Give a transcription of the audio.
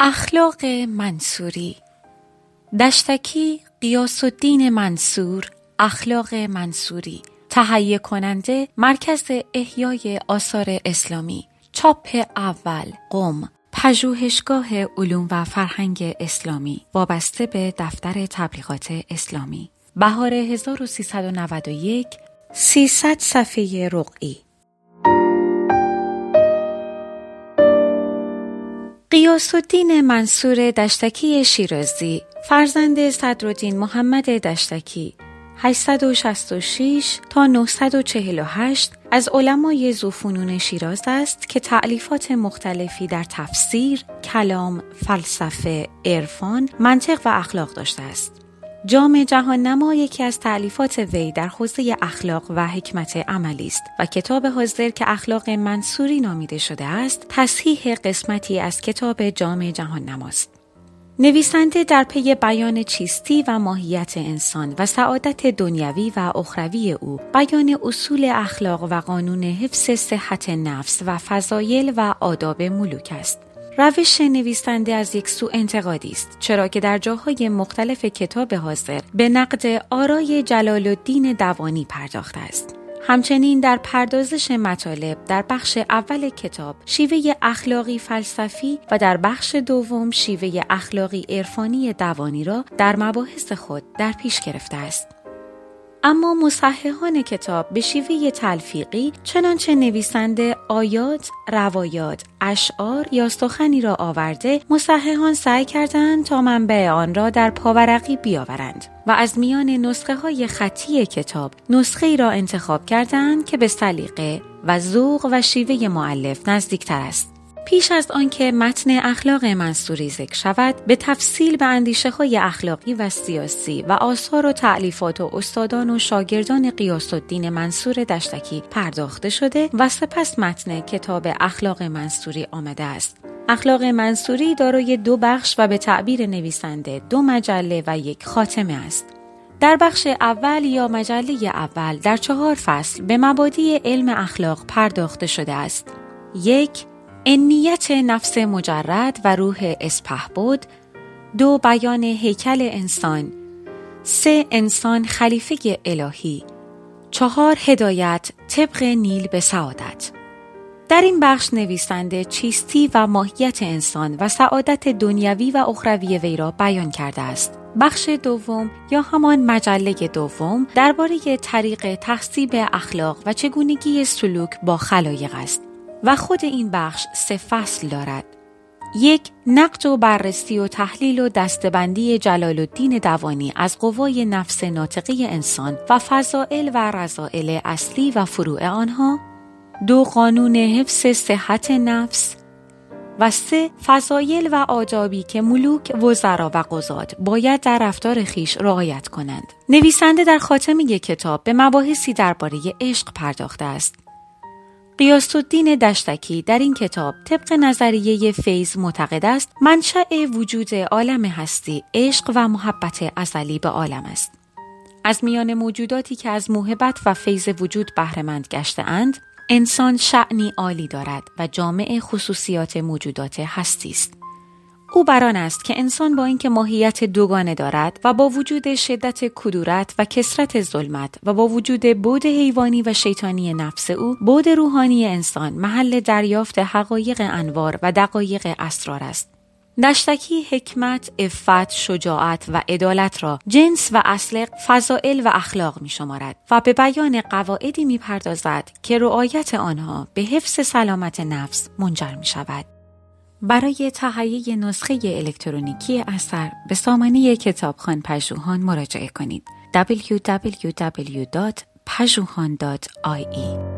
اخلاق منصوری. دشتکی غیاث‌الدین منصور، اخلاق منصوری، تهیه کننده مرکز احیای آثار اسلامی، چاپ اول، قم، پژوهشگاه علوم و فرهنگ اسلامی، وابسته به دفتر تبلیغات اسلامی. بهار 1391، 300 صفحه رقعی. غیاث‌الدین منصور دشتکی شیرازی، فرزند صدرالدین محمد دشتکی، 866 تا 948 از علمای ذوفنون شیراز است که تألیفات مختلفی در تفسیر، کلام، فلسفه، عرفان، منطق و اخلاق داشته است. جام جهان‌نما یکی از تألیفات وی در حوزه اخلاق و حکمت عملی است و کتاب حاضر که اخلاق منصوری نامیده شده است، تصحیح قسمتی از کتاب جام جهان‌نماست. نویسنده در پی بیان چیستی و ماهیت انسان و سعادت دنیوی و اخروی او، بیان اصول اخلاق و قانون حفظ صحت نفس و فضایل و آداب ملوک است. روش نویسنده از یک سو انتقادی است، چرا که در جاهای مختلف کتاب حاضر به نقد آرای جلال الدین دوانی پرداخته است. همچنین در پردازش مطالب در بخش اول کتاب شیوه اخلاقی فلسفی و در بخش دوم شیوه اخلاقی عرفانی دوانی را در مباحث خود در پیش گرفته است. اما مصححان کتاب به شیوه تلفیقی چنانچه نویسنده آیات، روایات، اشعار یا سخنی را آورده، مصححان سعی کردند تا منبع آن را در پاورقی بیاورند و از میان نسخه های خطی کتاب نسخه‌ای را انتخاب کردند که به سلیقه و ذوق و شیوه مؤلف نزدیکتر است. پیش از آنکه متن اخلاق منصوری ذکر شود، به تفصیل به اندیشه‌های اخلاقی و سیاسی و آثار و تألیفات و استادان و شاگردان غیاث‌الدین منصور دشتکی پرداخته شده و سپس متن کتاب اخلاق منصوری آمده است. اخلاق منصوری دارای 2 بخش و به تعبیر نویسنده 2 مجله و 1 خاتمه است. در بخش اول یا مجله اول در 4 فصل به مبادی علم اخلاق پرداخته شده است. 1. نیت نفس مجرد و روح اسپهبد. 2. بیان هیکل انسان. 3. انسان خلیفه الهی. 4. هدایت طبق نیل به سعادت. در این بخش نویسنده چیستی و ماهیت انسان و سعادت دنیوی و اخروی وی را بیان کرده است. بخش دوم یا همان مجله دوم درباره طریق تحصیب اخلاق و چگونگی سلوک با خلایق است و خود این بخش 3 فصل دارد. 1. نقد و بررسی و تحلیل و دسته‌بندی جلال الدین دوانی از قوای نفس ناطقه انسان و فضائل و رذائل اصلی و فروع آنها. 2. قانون حفظ صحت نفس. و 3. فضایل و آدابی که ملوک، وزرا و قضات باید در رفتار خویش رعایت کنند. نویسنده در خاتمه کتاب به مباحثی درباره عشق پرداخته است. غیاث‌الدین دشتکی در این کتاب طبق نظریه فیض معتقد است منشأ وجود عالم هستی عشق و محبت ازلی به عالم است. از میان موجوداتی که از موهبت و فیض وجود بهره‌مند گشته‌اند، انسان شأنی عالی دارد و جامع خصوصیات موجودات هستی است. او بر آن است که انسان با اینکه ماهیت دوگانه دارد و با وجود شدت کدورت و کثرت ظلمت و با وجود بعد حیوانی و شیطانی نفس او، بعد روحانی انسان محل دریافت حقایق انوار و دقایق اسرار است. دشتکی حکمت، عفت، شجاعت و عدالت را جنس و اصل فضائل و اخلاق می شمارد و به بیان قواعدی می پردازد که رعایت آنها به حفظ سلامت نفس منجر می شود. برای تهیه نسخه الکترونیکی اثر به سامانه کتابخوان پژوهان مراجعه کنید. www.pajuhan.ie